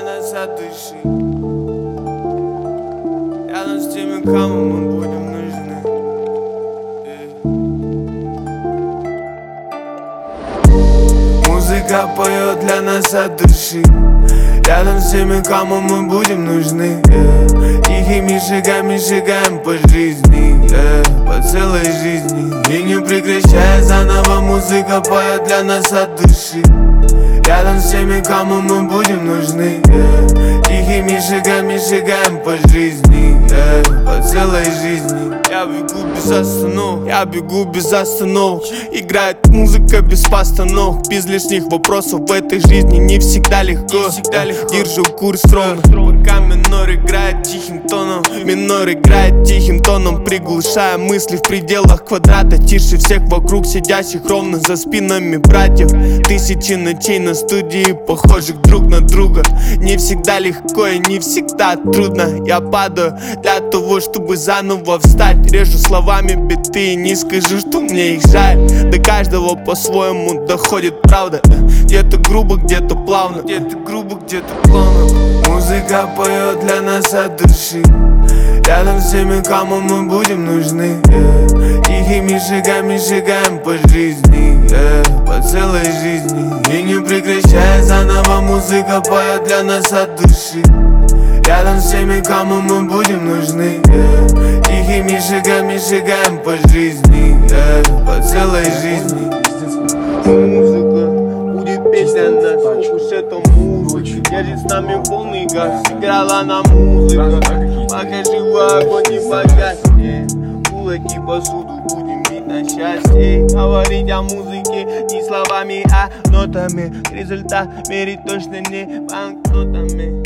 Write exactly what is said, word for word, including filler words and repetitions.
нас от души. Рядом с теми, кому мы будем нужны. Музыка поет для нас от души. Рядом с теми, кому мы будем нужны, yeah. Тихими шагами шагаем по жизни, yeah. По целой жизни. И не прекращая заново, музыка поет для нас от души. Рядом с теми, кому мы будем нужны, yeah. Тихими шагами шагаем по жизни, yeah. По целой жизни. Я бегу без остановок, я бегу без остановок. Играет музыка без постановок, без лишних вопросов. В этой жизни не всегда легко, не всегда легко. Держу курс ровно, пока минор играет тихим тоном. Минор играет тихим тоном, приглушая мысли в пределах квадрата. Тише всех вокруг сидящих ровно за спинами братьев. Тысячи ночей на студии, похожих друг на друга. Не всегда легко и не всегда трудно. Я падаю для того, чтобы заново встать. Режу словами биты и не скажу, что мне их жаль. До каждого по-своему доходит правда. Где-то грубо, где-то плавно, где-то грубо, где-то плавно. Музыка поет для нас от души. Рядом с теми, кому мы будем нужны, yeah. Тихими шагами шагаем по жизни, yeah. По целой жизни. И не прекращая заново, музыка поет для нас от души. Рядом с теми, кому мы будем нужны, yeah. Тихими шагами шагаем по жизни, yeah. По целой жизни. Музыка будет песня наша, уж это музыка. Держит с нами полный газ, играла на музыка. Пока живой огонь не погаснет, кулаки посуду будем бить на счастье. Говорить о музыке не словами, а нотами. Результат мерить точно не банкнотами.